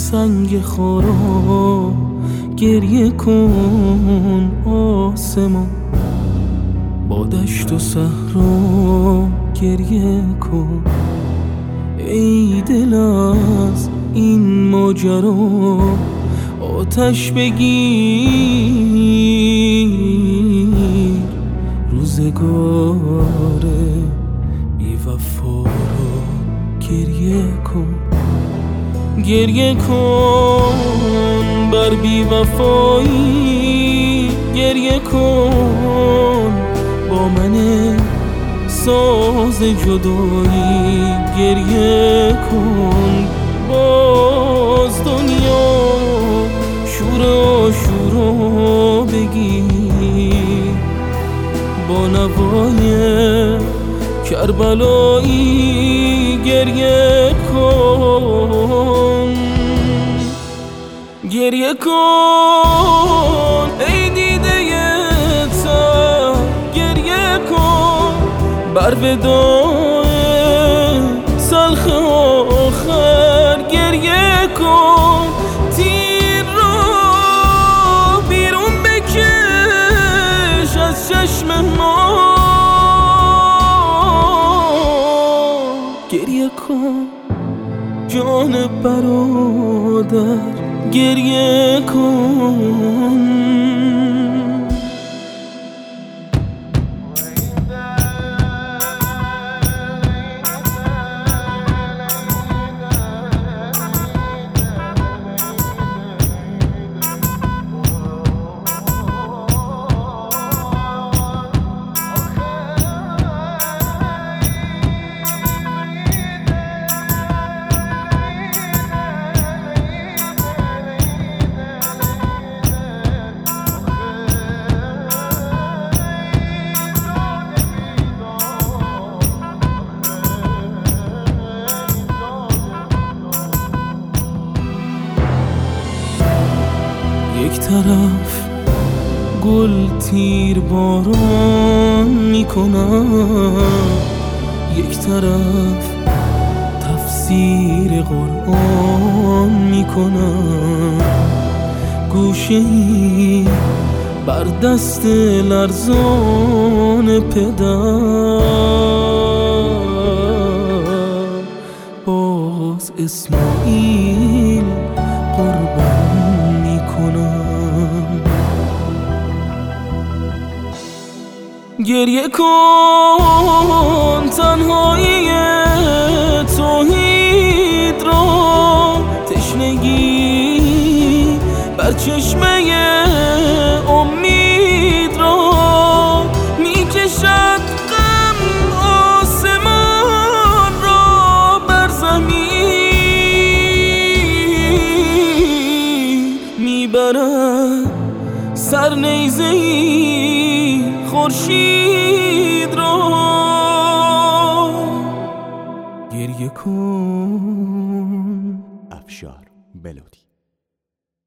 سنگ خارا گریه کن آسمان، با دشت و صحرا گریه کن. ای دل از این ماجرا آتش بگیر، روزگار بی وفا را گریه کن. گریه کن بر بی وفایی، گریه کن با من ساز جدایی، گریه کن. باز دنیا شور آشورا بگیر، با نوای کربلایی گریه کن. گریه کن ای دیده تر، گریه کن بر وداع سلخ آخر، گریه کن. تیر را بیرون بکش از چشم ما، گریه کن جان برادر، گریه کن. یک طرف گل تیر باران میکنم، یک طرف تفسیر قرآن میکنم. گوشه‌ای بر دست لرزان پدر، باز اسماعیل قربان میکنم. گریه کن تنهایی توحید را، تشنگی بر چشمه امید را میکشد غم آسمان را بر زمین، میبرد سر نیزه‌ای خورشید را. گریه کن. افشار بلودی.